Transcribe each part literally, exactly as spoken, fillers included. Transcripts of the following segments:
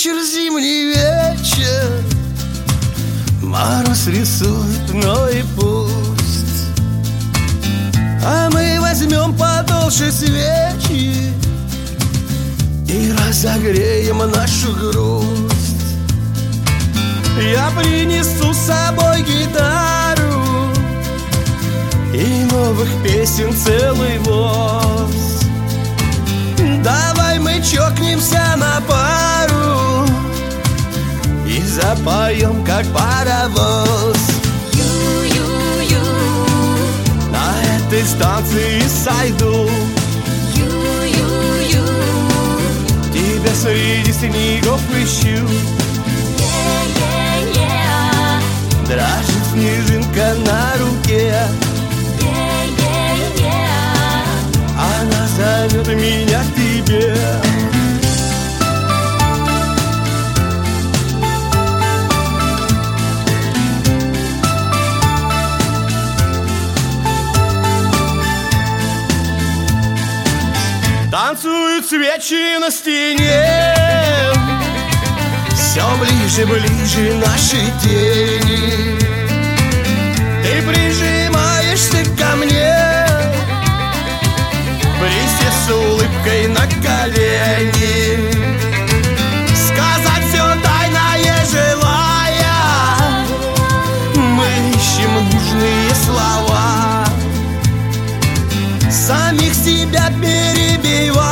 вечер, зимний вечер, мороз рисует мной пусть, а мы возьмем подольше свечи и разогреем нашу грусть. Я принесу с собой гитару и новых песен целый воз. Давай мы чокнемся на пару и запоем, как паровоз. Ю-ю-ю, На этой станции сойду, ю-ю-ю, тебя среди снегов ищу. е-е-е, Дрожит снежинка на руке, е-е-е. она зовет меня к тебе. Танцуют свечи на стене, все ближе, ближе наши тени. Ты прижимаешься ко мне, присев с улыбкой на колени. Сказать все тайное желая, мы ищем нужные слова, самих себя перебивая.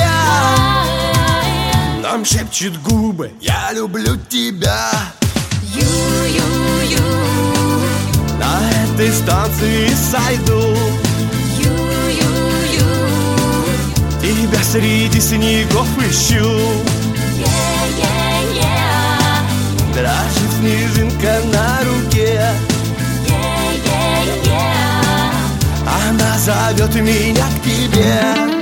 Нам шепчут губы: я люблю тебя. Ю-ю-ю, На этой станции сойду, ю-ю-ю, тебя среди снегов ищу. е-е-е, Дрожит снежинка на руке, е-е-е. она зовет меня к тебе.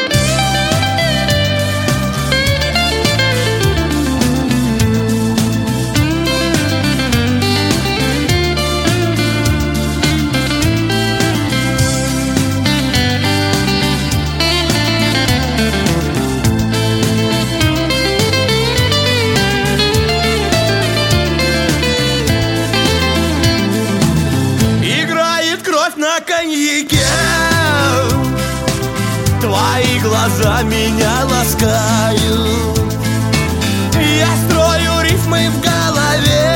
Кровь на коньяке, твои глаза меня ласкают. Я строю рифмы в голове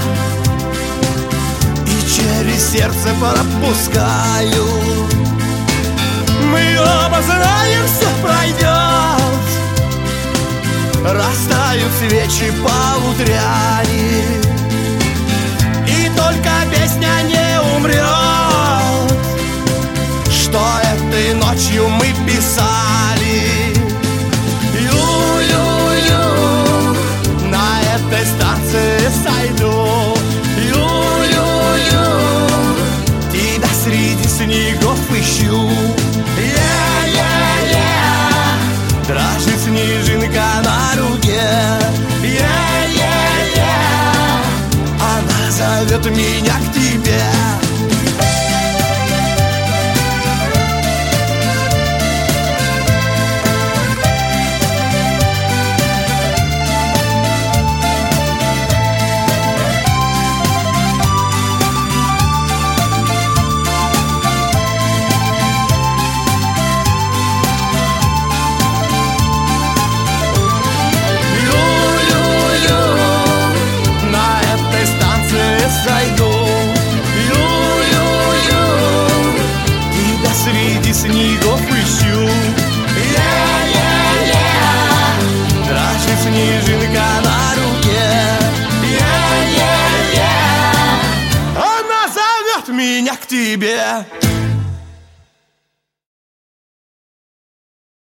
и через сердце пропускаю. Мы оба знаем, все пройдет, растают свечи по утряне, и только песня не умрет, что этой ночью мы писали. Ю-ю-ю, на этой станции сойду. Ю-ю-ю, тебя среди снегов ищу. Е-е-е, дрожит снежинка на руке. Е-е-е, она зовет меня к тебе.